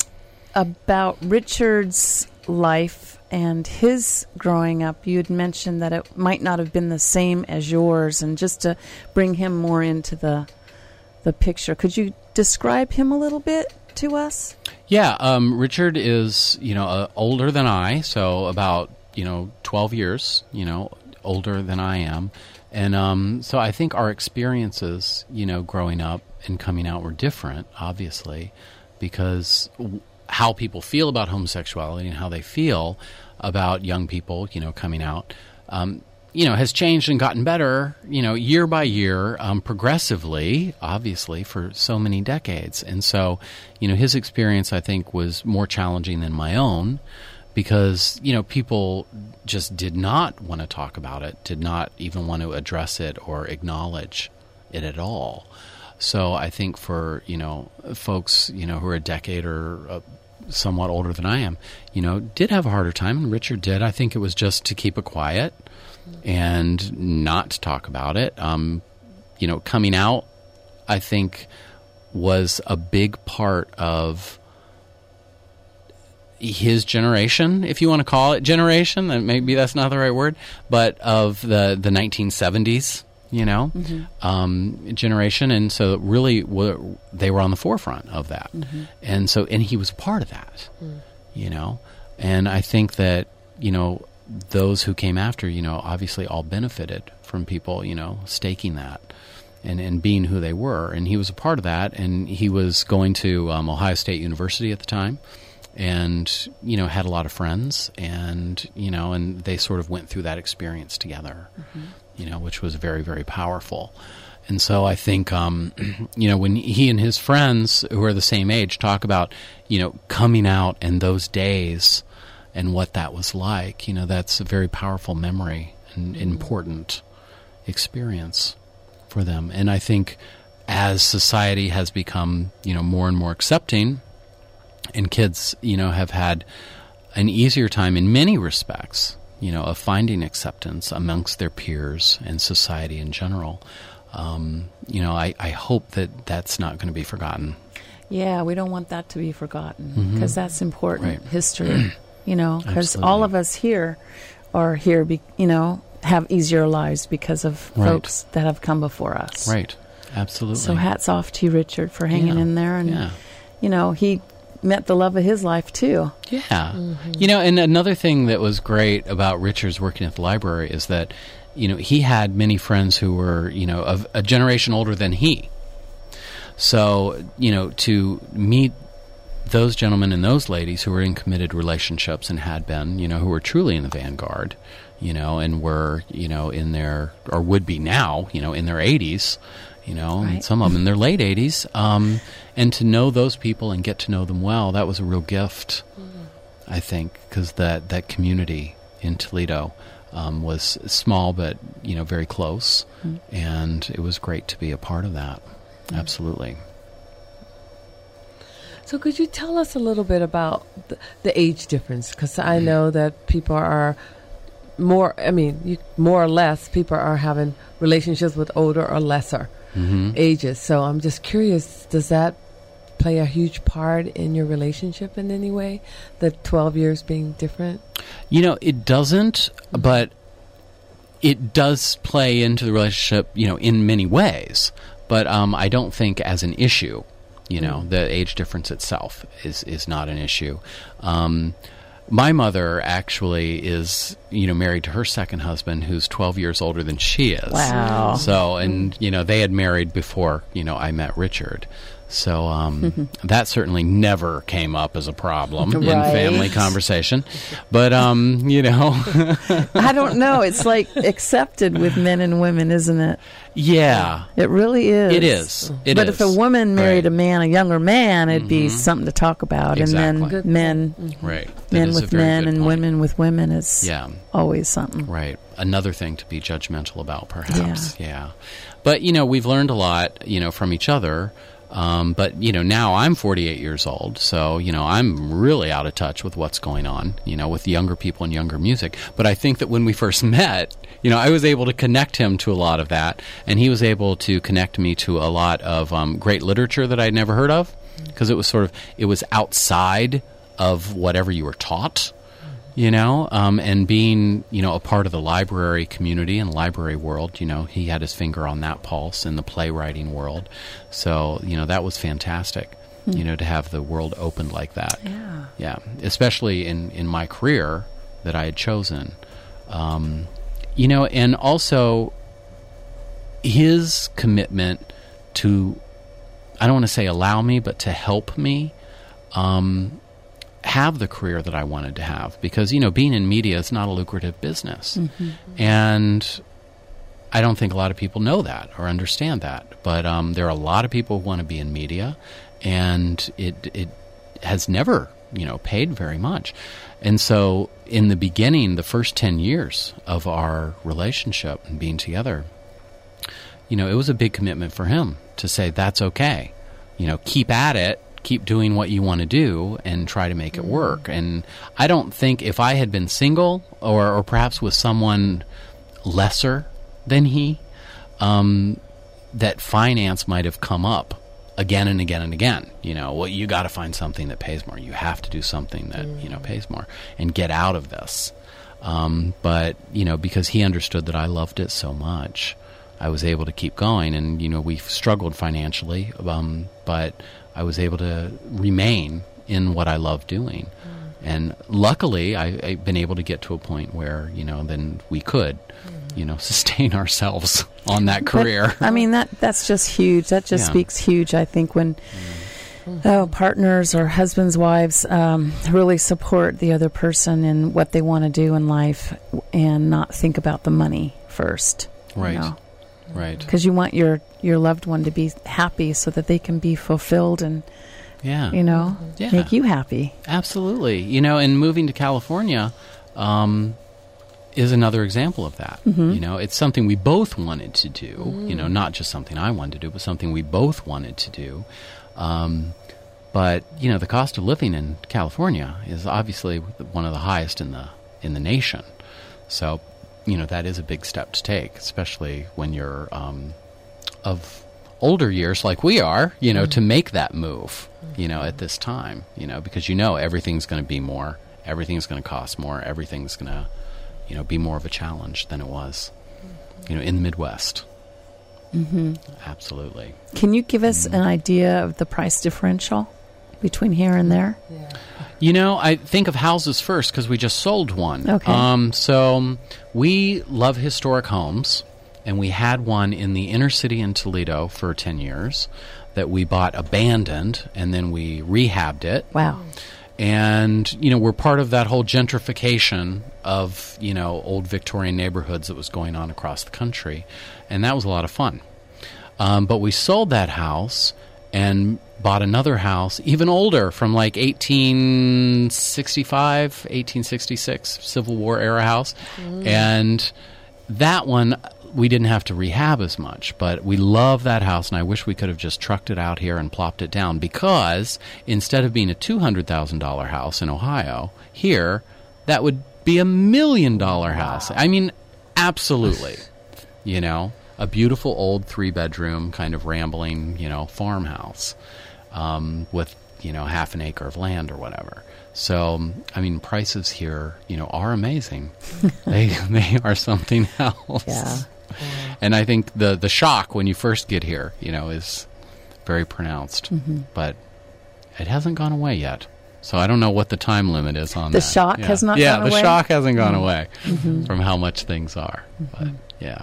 about Richard's life and his growing up. You had mentioned that it might not have been the same as yours, and just to bring him more into the the picture, could you describe him a little bit to us? Yeah, um, Richard is, you know, uh, older than I, so about, you know, twelve years, you know, older than I am. And um, so I think our experiences, you know, growing up and coming out were different, obviously, because w- how people feel about homosexuality and how they feel about young people, you know, coming out, um, you know, has changed and gotten better, you know, year by year, um, progressively, obviously, for so many decades. And so, you know, his experience, I think, was more challenging than my own, because, you know, people just did not want to talk about it, did not even want to address it or acknowledge it at all. So I think for, you know, folks, you know, who are a decade or uh, somewhat older than I am, you know, did have a harder time, and Richard did. I think it was just to keep it quiet and not talk about it. Um, you know, coming out, I think, was a big part of his generation, if you want to call it generation, and maybe that's not the right word, but of the, the nineteen seventies, you know, mm-hmm. um, generation. And so really were, they were on the forefront of that. Mm-hmm. And so, and he was part of that, mm. you know, and I think that, you know, those who came after, you know, obviously all benefited from people, you know, staking that and, and being who they were. And he was a part of that. And he was going to um, Ohio State University at the time, and, you know, had a lot of friends, and, you know, and they sort of went through that experience together, mm-hmm. you know, which was very, very powerful. And so I think, um, you know, when he and his friends who are the same age talk about, you know, coming out and those days and what that was like, you know, that's a very powerful memory and mm-hmm. important experience for them. And I think as society has become, you know, more and more accepting, and kids, you know, have had an easier time in many respects, you know, of finding acceptance amongst their peers and society in general. Um, you know, I, I hope that that's not going to be forgotten. Yeah, we don't want that to be forgotten because that's important Right. history, you know, because Absolutely. all of us here are here, be, you know, have easier lives because of Right. folks that have come before us. Right. Absolutely. So hats off to you, Richard, for hanging Yeah. in there. And, Yeah. you know, he met the love of his life, too. Yeah. You know, and another thing that was great about Richard's working at the library is that, you know, he had many friends who were, you know, of a generation older than he. So, you know, to meet those gentlemen and those ladies who were in committed relationships and had been, you know, who were truly in the vanguard, you know, and were, you know, in their, or would be now, you know, in their eighties, you know, and Right. some of them in their late eighties, um, and to know those people and get to know them well, that was a real gift, I think, because that, that community in Toledo um, was small but, you know, very close, and it was great to be a part of that. Absolutely. So could you tell us a little bit about the, the age difference? Because I know that people are more, I mean, you, more or less, people are having relationships with older or lesser Mm-hmm. ages. So I'm just curious, does that play a huge part in your relationship in any way? The twelve years being different? You know, it doesn't, but it does play into the relationship, you know, in many ways. But um, I don't think as an issue, you know, the age difference itself is, is not an issue. Um, my mother actually is, you know, married to her second husband, who's twelve years older than she is. Wow. So, and, you know, they had married before, you know, I met Richard. So um, that certainly never came up as a problem in Right. family conversation. But, um, you know, I don't know. It's like accepted with men and women, isn't it? yeah, It really is. it is. It but is. if a woman married Right. a man, a younger man, it'd be something to talk about. Exactly. And then Good men, Right. That men is a with very men good and point. women with women is Yeah. always something. Right. Another thing to be judgmental about, perhaps. Yeah. But, you know, we've learned a lot, you know, from each other. Um, but, you know, now I'm forty-eight years old, so, you know, I'm really out of touch with what's going on, you know, with younger people and younger music. But I think that when we first met, you know, I was able to connect him to a lot of that, and he was able to connect me to a lot of um, great literature that I'd never heard of, because it was sort of, it was outside of whatever you were taught. You know, um, and being, you know, a part of the library community and library world, you know, he had his finger on that pulse in the playwriting world. So, you know, that was fantastic, you know, to have the world opened like that. Yeah. Yeah, especially in, in my career that I had chosen. Um, you know, and also his commitment to, I don't want to say allow me, but to help me um, have the career that I wanted to have. Because, you know, being in media is not a lucrative business. And I don't think a lot of people know that or understand that. But um, there are a lot of people who want to be in media, and it it has never, you know, paid very much. And so in the beginning, the first ten years of our relationship and being together, you know, it was a big commitment for him to say, that's okay. You know, keep at it, keep doing what you want to do, and try to make it work. And I don't think if I had been single or, or perhaps with someone lesser than he, um, that finance might have come up again and again and again. You know, well, you got to find something that pays more. You have to do something that, you know, pays more and get out of this. Um, but, you know, because he understood that I loved it so much, I was able to keep going. And, you know, we struggled financially, um, but I was able to remain in what I love doing. Mm. And luckily, I, I've been able to get to a point where, you know, then we could, mm. you know, sustain ourselves on that career. But, I mean, that that's just huge. That just Yeah. speaks huge, I think, when oh, partners or husbands, wives um, really support the other person in what they want to do in life and not think about the money first. Right. You know? Right. Because you want your, your loved one to be happy so that they can be fulfilled and, Yeah. you know, Yeah. make you happy. Absolutely. You know, and moving to California um, is another example of that. Mm-hmm. You know, it's something we both wanted to do, mm. you know, not just something I wanted to do, but something we both wanted to do. Um, but, you know, the cost of living in California is obviously one of the highest in the in the nation. So, you know, that is a big step to take, especially when you're um, of older years like we are, you know, to make that move, you know, at this time, you know, because you know everything's going to be more, everything's going to cost more, everything's going to, you know, be more of a challenge than it was, you know, in the Midwest. Mm-hmm. Absolutely. Can you give us Mm. an idea of the price differential between here and there? Yeah. You know, I think of houses first because we just sold one. Okay. Um, so um, we love historic homes, and we had one in the inner city in Toledo for ten years that we bought abandoned, and then we rehabbed it. Wow. And, you know, we're part of that whole gentrification of, you know, old Victorian neighborhoods that was going on across the country. And that was a lot of fun. Um, but we sold that house and bought another house, even older, from like eighteen sixty-five, eighteen sixty-six, Civil War era house. Mm. And that one, we didn't have to rehab as much, but we love that house, and I wish we could have just trucked it out here and plopped it down, because instead of being a two hundred thousand dollars house in Ohio, here, that would be a million dollar house. I mean, absolutely. You know, a beautiful old three-bedroom kind of rambling, you know, farmhouse um, with, you know, half an acre of land or whatever. So, I mean, prices here, you know, are amazing. they they are something else. Yeah. And I think the, the shock when you first get here, you know, is very pronounced. Mm-hmm. But it hasn't gone away yet. So I don't know what the time limit is on The that. shock yeah. has not yeah, gone the away? shock hasn't gone Mm-hmm. away Mm-hmm. from how much things are. But, yeah.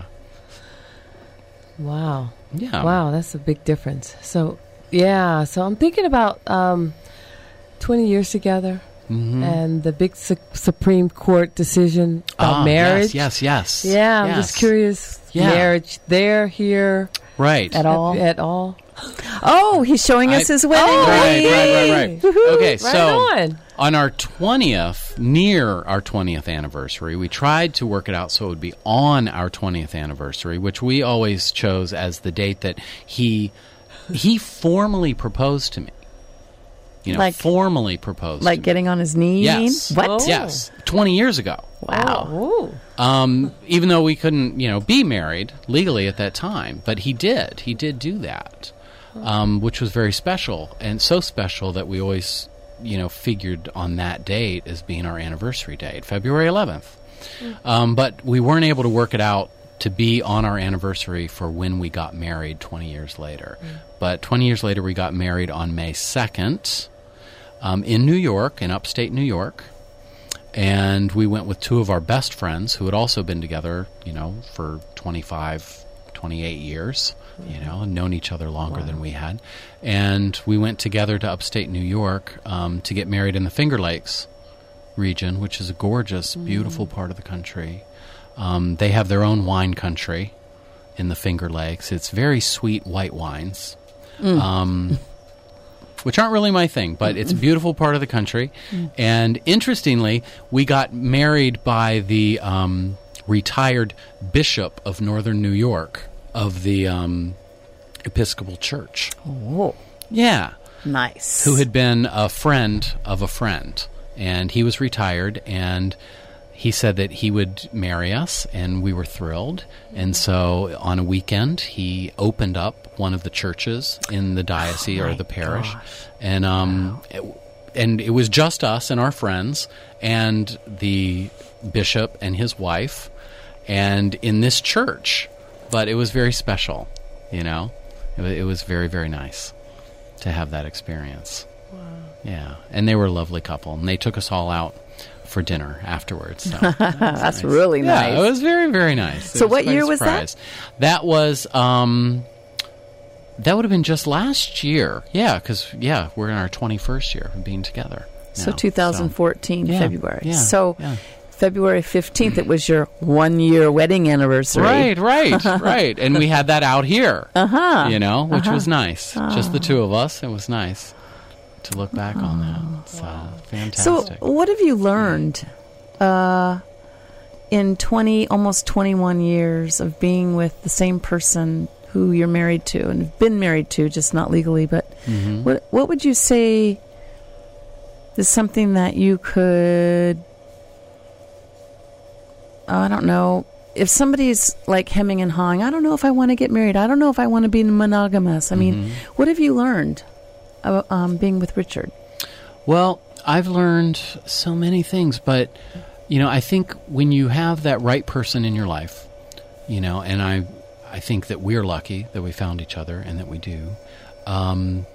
Wow. Yeah. Wow, that's a big difference. So, yeah, so I'm thinking about um, twenty years together Mm-hmm. and the big su- Supreme Court decision about Ah, marriage. Yes, yes, yes. Yeah, I'm Yes. just curious. Yeah. Marriage there, here, Right. At all? at all. Oh, he's showing I- us his wedding Oh, ring. Right, right, right, right. Woohoo. Okay, Right so on. on our twentieth, near our twentieth anniversary, we tried to work it out so it would be on our twentieth anniversary, which we always chose as the date that he he formally proposed to me. You know, Like- formally proposed. Like to me. getting on his knee, you Yes. mean? What? Oh. Yes, twenty years ago. Wow. Oh. Um, even though we couldn't, you know, be married legally at that time, but he did. He did do that, um, which was very special, and so special that we always, you know, figured on that date as being our anniversary date, February eleventh. Um, but we weren't able to work it out to be on our anniversary for when we got married twenty years later. But twenty years later, we got married on May second um, in New York, in upstate New York. And we went with two of our best friends who had also been together, you know, for twenty-five, twenty-eight years, you know, and known each other longer than we had. And we went together to upstate New York um, to get married in the Finger Lakes region, which is a gorgeous, beautiful part of the country. Um, they have their own wine country in the Finger Lakes. It's very sweet white wines. Um which aren't really my thing, but it's a beautiful part of the country. And interestingly, we got married by the um, retired bishop of northern New York of the um, Episcopal Church. Oh, Yeah. nice. Who had been a friend of a friend. And he was retired, and he said that he would marry us, and we were thrilled. And so on a weekend, he opened up one of the churches in the diocese or the parish. And um, it, and it was just us and our friends and the bishop and his wife and in this church. But it was very special, you know. It, wa- it was very, very nice to have that experience. Wow. Yeah. And they were a lovely couple, and they took us all out for dinner afterwards. So that was That's nice. really Yeah, nice. it was very, very nice. It So was what quite a year was that? surprise. That was, um, that would have been just last year. Yeah, because, yeah, we're in our twenty-first year of being together. So now. two thousand fourteen, Yeah, February. yeah, so yeah. February fifteenth, it was your one-year wedding anniversary. Right, right, right. And we had that out here, Uh-huh. you know, which was nice. Just the two of us. It was nice to look back on that. So, So fantastic. what have you learned uh, in twenty, almost twenty-one years of being with the same person who you're married to and have been married to, just not legally, but Mhm. what what would you say is something that you could, oh, I don't know, if somebody's like hemming and hawing, I don't know if I want to get married. I don't know if I want to be monogamous. I mean, Mm-hmm. what have you learned uh, um, being with Richard? Well, I've learned so many things, but, you know, I think when you have that right person in your life, you know, and I I think that we're lucky that we found each other and that we do, um,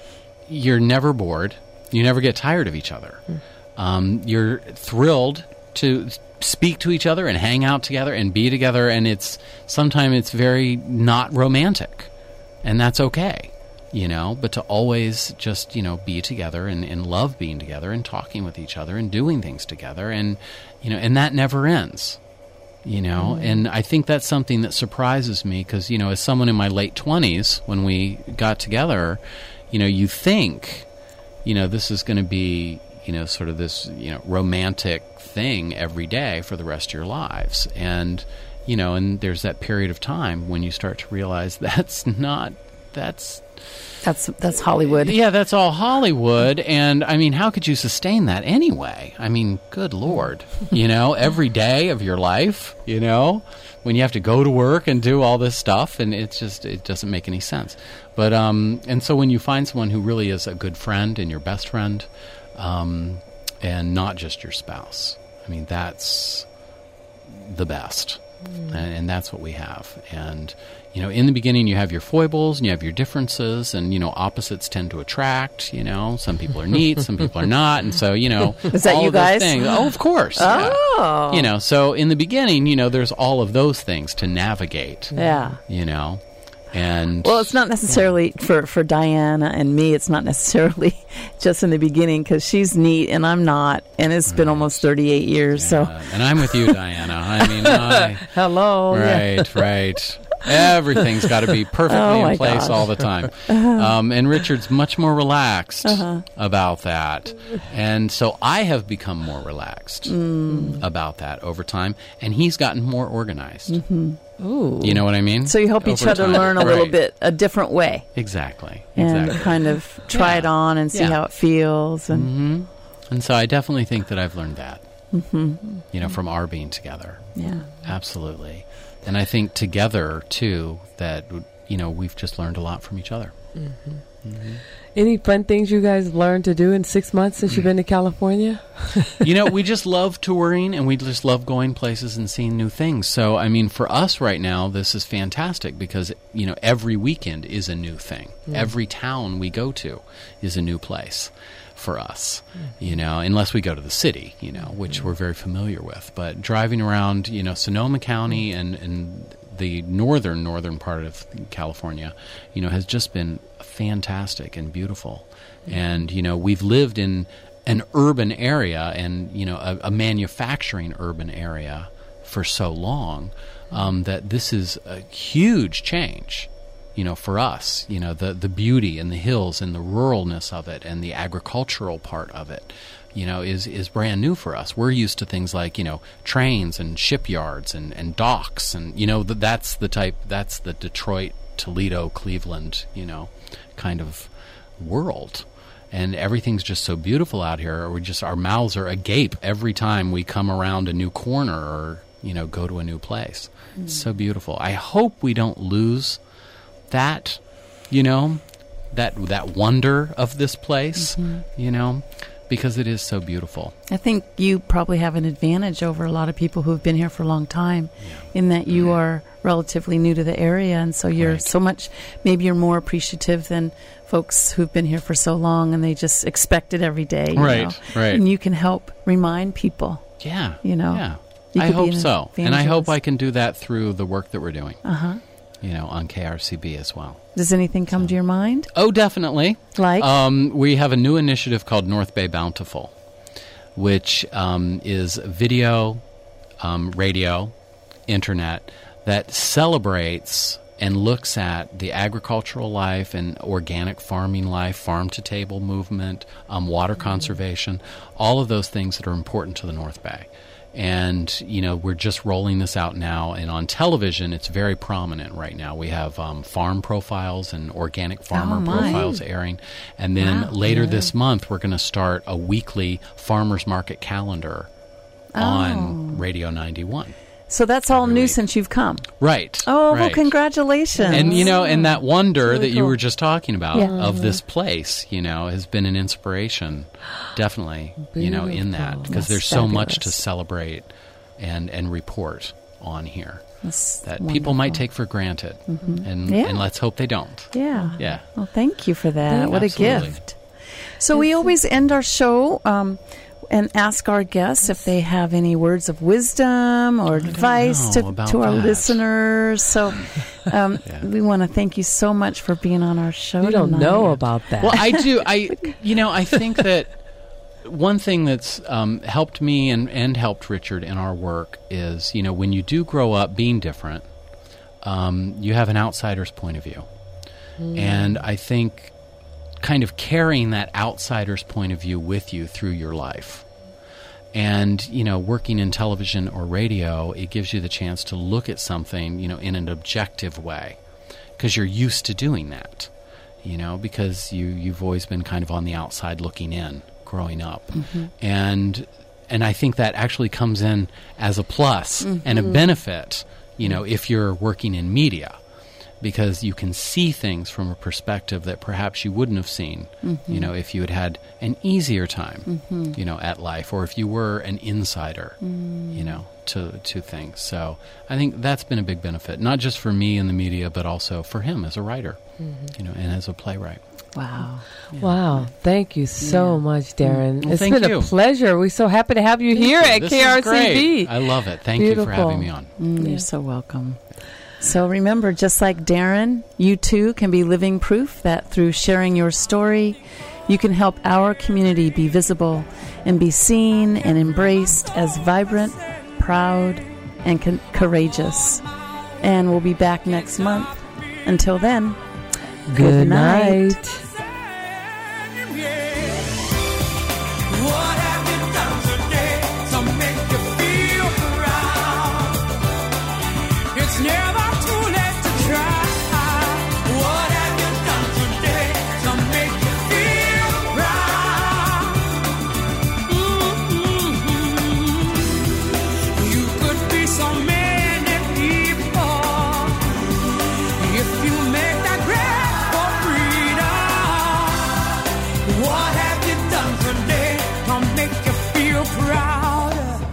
you're never bored. You never get tired of each other. Mm. Um, you're thrilled to speak to each other and hang out together and be together, and it's sometimes it's very not romantic, and that's okay. You know, but to always just, you know, be together and, and love being together and talking with each other and doing things together. And, you know, and that never ends, you know. Mm. And I think that's something that surprises me because, you know, as someone in my late twenties, when we got together, you know, you think, you know, this is going to be, you know, sort of this, you know, romantic thing every day for the rest of your lives. And, you know, and there's that period of time when you start to realize that's not, that's... That's that's Hollywood. Yeah, that's all Hollywood. And, I mean, how could you sustain that anyway? I mean, good Lord. You know, every day of your life, you know, when you have to go to work and do all this stuff, and it's just, it doesn't make any sense. But, um, and so when you find someone who really is a good friend and your best friend, um, and not just your spouse, I mean, that's the best. Mm. And, and that's what we have. And, you know, in the beginning you have your foibles and you have your differences, and, you know, opposites tend to attract, you know. Some people are neat, some people are not. And so, you know, is that all you of those guys? things. Oh, of course. Oh. Yeah. You know, so in the beginning, you know, there's all of those things to navigate. Yeah. You know. And well, it's not necessarily yeah. for, for Diana and me. It's not necessarily just in the beginning because she's neat and I'm not, and it's been right. almost thirty-eight years. Yeah. So, and I'm with you, Diana. I mean, I, hello. Right, yeah. right. Everything's got to be perfectly oh in place gosh. all the time. Um, and Richard's much more relaxed uh-huh. about that. And so I have become more relaxed mm. about that over time. And he's gotten more organized. Mm-hmm. Ooh. You know what I mean? So you help over each other time. learn a right. little bit, a different way. Exactly. And exactly. kind of try yeah. it on and see yeah. how it feels. And, mm-hmm. and so I definitely think that I've learned that, mm-hmm. you know, from our being together. Yeah. Absolutely. And I think together, too, that, you know, we've just learned a lot from each other. Mm-hmm. Mm-hmm. Any fun things you guys learned to do in six months since you've been to California? You know, we just love touring, and we just love going places and seeing new things. So, I mean, for us right now, this is fantastic because, you know, every weekend is a new thing. Mm. Every town we go to is a new place for us, mm-hmm. you know, unless we go to the city, you know, which mm-hmm. we're very familiar with. But driving around, you know, Sonoma County and, and the northern, northern part of California, you know, has just been fantastic and beautiful. Mm-hmm. And, you know, we've lived in an urban area and, you know, a, a manufacturing urban area for so long um, that this is a huge change. You know, for us, you know, the, the beauty and the hills and the ruralness of it and the agricultural part of it, you know, is, is brand new for us. We're used to things like, you know, trains and shipyards and, and docks and, you know, th- that's the type, that's the Detroit, Toledo, Cleveland, you know, kind of world. And everything's just so beautiful out here. We just, our mouths are agape every time we come around a new corner or, you know, go to a new place. Mm. It's so beautiful. I hope we don't lose that, you know, that that wonder of this place, mm-hmm. you know, because it is so beautiful. I think you probably have an advantage over a lot of people who have been here for a long time yeah. in that you are relatively new to the area, and so you're right. so much, maybe you're more appreciative than folks who've been here for so long and they just expect it every day. You right, know? right. And you can help remind people. Yeah. You know. Yeah. You I hope so. evangelist. And I hope I can do that through the work that we're doing. Uh-huh. You know, on K R C B as well. Does anything come so. to your mind? Oh, definitely. Like? Um, we have a new initiative called North Bay Bountiful, which um, is video, um, radio, internet, that celebrates and looks at the agricultural life and organic farming life, farm-to-table movement, um, water mm-hmm. conservation, all of those things that are important to the North Bay. And, you know, we're just rolling this out now. And on television, it's very prominent right now. We have um, farm profiles and organic farmer oh, my. profiles airing. And then wow. later yeah. this month, we're going to start a weekly farmers market calendar oh. on Radio ninety-one. So that's all every new week. since you've come. Right. Oh, well, right. congratulations. And, you know, and that wonder really that you cool. were just talking about Yeah. of this place, you know, has been an inspiration, definitely, you know, in that. Because That's there's so much to fabulous. celebrate and, and report on here That's that wonderful. people might take for granted. And, Yeah. and let's hope they don't. Yeah. Yeah. Well, thank you for that. What Absolutely. a gift. So we always end our show um, and ask our guests if they have any words of wisdom or advice know to, about to our that. listeners. So um, Yeah. we want to thank you so much for being on our show You don't tonight. know about that. Well, I do. I, you know, I think that one thing that's um, helped me and, and helped Richard in our work is, you know, when you do grow up being different, um, you have an outsider's point of view. And I think kind of carrying that outsider's point of view with you through your life. And, you know, working in television or radio, it gives you the chance to look at something, you know, in an objective way. Because you're used to doing that, you know, because you, you've always been kind of on the outside looking in growing up. And and I think that actually comes in as a plus and a benefit, you know, if you're working in media. Because you can see things from a perspective that perhaps you wouldn't have seen, you know, if you had had an easier time, you know, at life, or if you were an insider, you know, to to things. So I think that's been a big benefit, not just for me in the media, but also for him as a writer, you know, and as a playwright. Wow. Wow. Thank you so Yeah. much, Darren. Well, it's thank been you. a pleasure. We're so happy to have you here at This K R is C great. B. I love it. Thank you for Beautiful. having me on. Mm, You're so welcome. So remember, just like Darren, you too can be living proof that through sharing your story, you can help our community be visible and be seen and embraced as vibrant, proud, and con- courageous. And we'll be back next month. Until then, Good, Good night. night. What have you done today to make you feel proud? It's never too late to try. What have you done today to make you feel proud? Mm-hmm. You could be so many people if you make that grab for freedom. What have you done today to make you feel proud?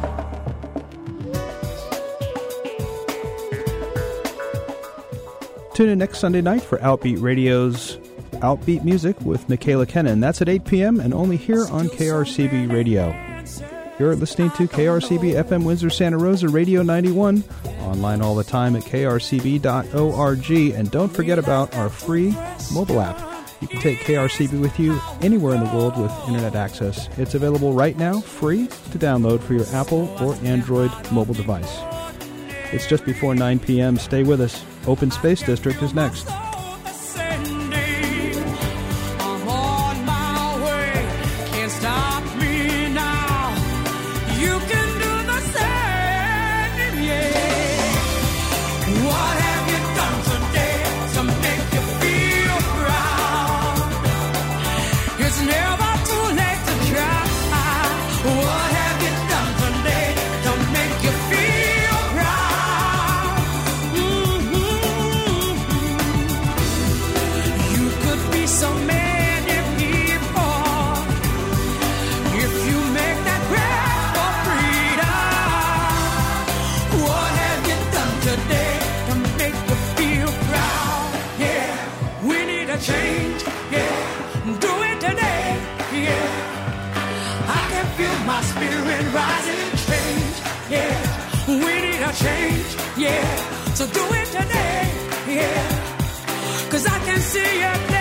Tune in next Sunday night for Outbeat Radio's Outbeat Music with Michaela Kennan. That's at eight p.m. and only here on K R C B Radio. You're listening to K R C B F M Windsor Santa Rosa Radio ninety-one, online all the time at k r c b dot org. And don't forget about our free mobile app. You can take K R C B with you anywhere in the world with internet access. It's available right now, free to download for your Apple or Android mobile device. It's just before nine p.m. Stay with us. Open Space District is next. Ascending, I'm on my way. Can't stop me now. You can do the same, yeah. What have you done today to make you feel proud? It's never too late to try. What have you done today to make you feel proud? Mm-hmm. You could be so many people if you make that grab for freedom. What have you done today to make you feel proud? Yeah, we need a change. Yeah, do it today. Yeah, I can feel my spirit rising and change. Yeah, we need a change. Yeah, so do it today. Yeah, 'cause I can see it.